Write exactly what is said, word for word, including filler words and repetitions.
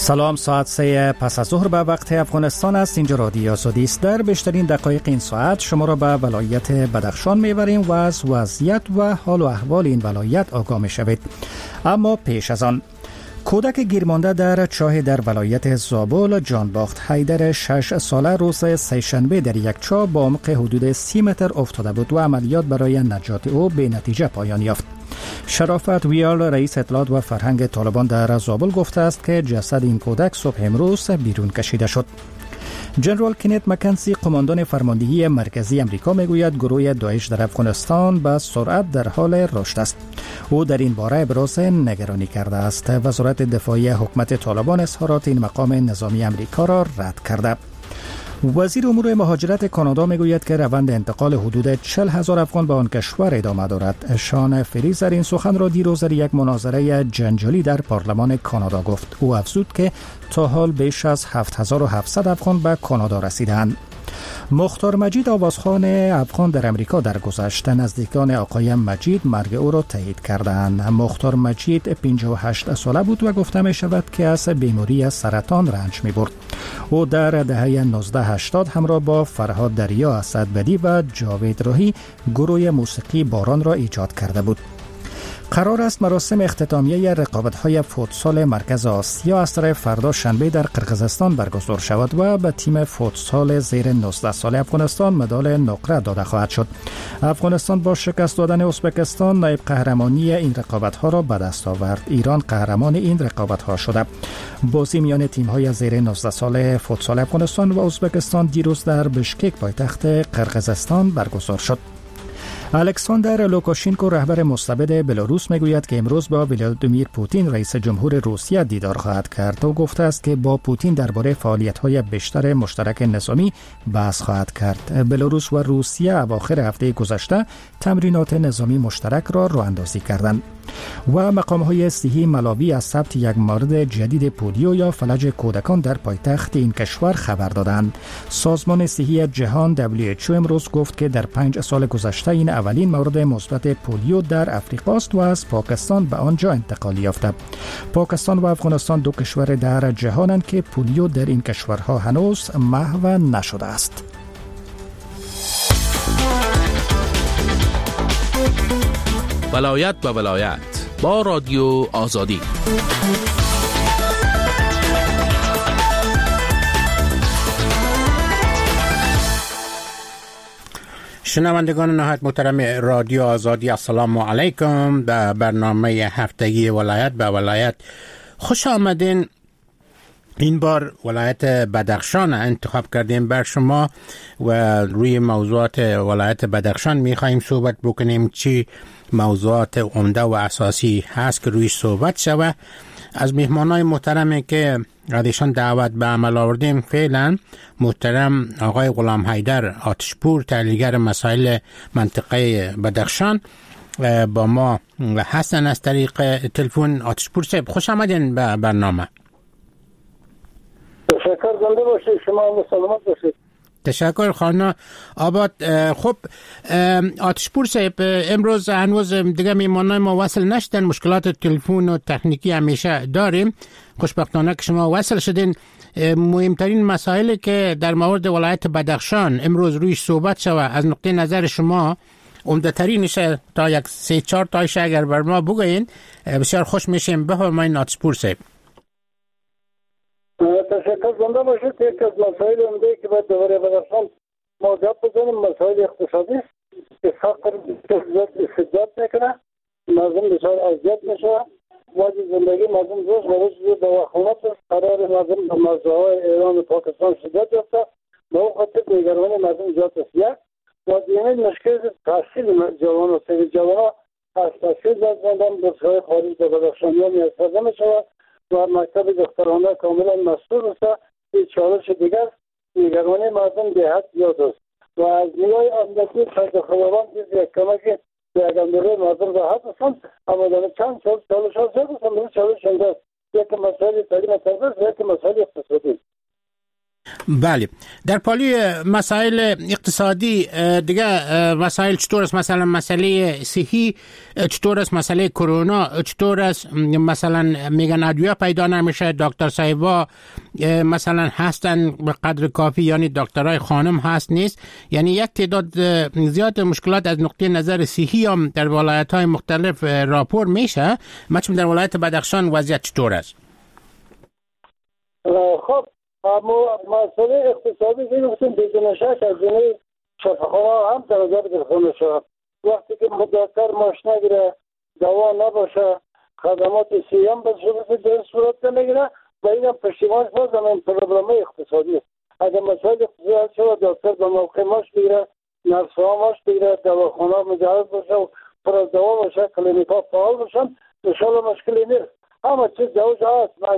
سلام، ساعت سه پس از ظهر به وقت افغانستان است. اینجا رادیو آزادی است. در بیشترین دقایق این ساعت شما را به ولایت بدخشان میبریم و از وضعیت و حال و احوال این ولایت آگاه میشوید. اما پیش از آن، کودک گیرمانده در چاه در ولایت زابل جانباخت حیدر شش ساله روز سه‌شنبه در یک چاه با عمق حدود سی متر افتاده بود و عملیات برای نجات او به نتیجه پایان یافت. شرافت ویال، رئیس اطلاعات و فرهنگ طالبان در زابل گفته است که جسد این کودک صبح امروز بیرون کشیده شد. جنرال کینت مکنسی، قماندان فرماندهی مرکزی امریکا، میگوید گروه داعش در افغانستان به سرعت در حال رشد است. او در این باره ابراز نگرانی کرده است. وزارت دفاعی حکومت طالبان اظهارات این مقام نظامی امریکا را رد کرده. وزیر امور مهاجرت کانادا میگوید که روند انتقال حدود چهل هزار افغان به آن کشور ادامه دارد. شان فریزر این سخن را دیروز در یک مناظره جنجالی در پارلمان کانادا گفت. او افزود که تا حال بیش از هفت هزار و هفتصد افغان به کانادا رسیدند. مختار مجید، آوازخوان افغان در امریکا، در گذشته نزدیکان آقای مجید مرگ او را تایید کردند. مختار مجید پنجاه و هشت ساله بود و گفته می شود که از بیماری سرطان رنج می برد. او در دهه نوزده هشتاد همراه با فرهاد دریا، اسدبدی و جاوید راهی گروه موسیقی باران را ایجاد کرده بود. قرار است مراسم اختتامیه رقابت‌های فوتسال مرکز آسیا از طریق فردا شنبه در قرقیزستان برگزار شود و به تیم فوتسال زیر نوزده ساله افغانستان مدال نقره داده خواهد شد. افغانستان با شکست دادن ازبکستان نایب قهرمانی این رقابت‌ها را به دست آورد. ایران قهرمان این رقابت‌ها شده. بازی میان تیم‌های زیر نوزده ساله فوتسال افغانستان و ازبکستان دیروز در بشکک پایتخت قرقیزستان برگزار شد. الکساندر لوکاشینکو، رهبر مستبد بلاروس، میگوید که امروز با ولادیمیر پوتین رئیس جمهور روسیه دیدار خواهد کرد. او گفته است که با پوتین درباره فعالیت‌های بیشتر مشترک نظامی بحث خواهد کرد. بلاروس و روسیه اواخر هفته گذشته تمرینات نظامی مشترک را راه‌اندازی کردند. و مقام‌های صحی ملاوی از ثبت یک مورد جدید پولیو یا فلج کودکان در پایتخت این کشور خبر دادند. سازمان صحی جهان دبلیو اچ او امروز گفت که در پنج سال گذشته این اولین مورد مثبت پولیو در افریقا است و از پاکستان به آنجا انتقال یافته. پاکستان و افغانستان دو کشور در جهانند که پولیو در این کشورها هنوز محو نشده است. ولایت به ولایت با رادیو آزادی. شنوندگان نهایت محترم رادیو آزادی، السلام علیکم. به برنامه هفتگی ولایت به ولایت خوش آمدین. این بار ولایت بدخشان انتخاب کردیم بر شما و روی موضوعات ولایت بدخشان میخواییم صحبت بکنیم. چی موضوعات عمده و اساسی هست که روی صحبت شوه. از مهمانای محترمی که ازشان دعوت به عمل آوردیم فعلا محترم آقای غلام حیدر آتشپور، تحلیلگر مسائل منطقه بدخشان با ما هستن از طریق تلفن. آتشپور صاحب خوش آمدین به برنامه. تشکر، زنده باشید. شما هم سلامت باشید. تشکر خانه آباد. خب آتشپور صاحب، امروز هنوز دیگه میمانای ما وصل نشدن، مشکلات تلفن و تکنیکی همیشه داریم. خوشبختانه که شما وصل شدین. مهمترین مسائلی که در مورد ولایت بدخشان امروز روی صحبت شوه از نقطه نظر شما عمده ترینش تا یک سه چهار تایش اگر بر ما بگوین بسیار خوش میشیم. بفرمایید آتشپور صاحب. تشکر، زنده باشید. یک از مسائل عمده که باید دوباره بدخشان ما گپ بزنیم مسائل اقتصادی است که فقر زیاد استبداد میکنه، مردم بسیار اذیت میشه، وادی زندگی مردم روز به روز به وخامت است. قرار مردم به مرزهای ایران و پاکستان شدت یافته، به اون خاطر نگرانی مردم زیاد است. یک و دیمین مشکل تحصیل جوان و سوی جوان از تحصیل زندان بسیار خارج به بدخشان یا میسترده میشود و مکتب دخترانه کاملا مسئول است. این چالش دیگر نگرانی مردم به حد زیاد است و از نیای امنیتی فرد خبران یک کمکی به اگندره مردم راحت هستند. اما در چند سال چالش ها زیاد هستند. این چالش هنده است. یک مسئله تعلیم تربیت، یک مسئله اقتصادی. بله. در پالی مسائل اقتصادی دیگه مسائل چطور است؟ مثلا مسئله صحی چطور است؟ مسئله کرونا چطور است؟ مثلا میگن ادویه پیدا نمیشه، دکتر صاحبا مثلا هستن به قدر کافی، یعنی دکترای خانم هست نیست، یعنی یک تعداد زیاد مشکلات از نقطه نظر صحی هم در ولایت‌های مختلف راپور میشه. مثلا در ولایت بدخشان وضعیت چطور است؟ خب اما مسئله اقتصادی که گفتیم بدون شک از این شفاخانه هم در نظر گرفته شود. وقتی که دکتر ماش نگیره، دوا نباشه، خدمات صحی هم به در صورت نمیگیره و این هم پشتیبانش باز هم پروبلم اقتصادی است. اگر مسائل اقتصادی شود دکتر به موقع ماش بگیره، نرس ها ماش بگیره، دواخانه مجهز باشه و پر از دوا باشه، کلینیک ها فعال باشن، انشاءالله مشکلی نیست. همه چیز دوش هست.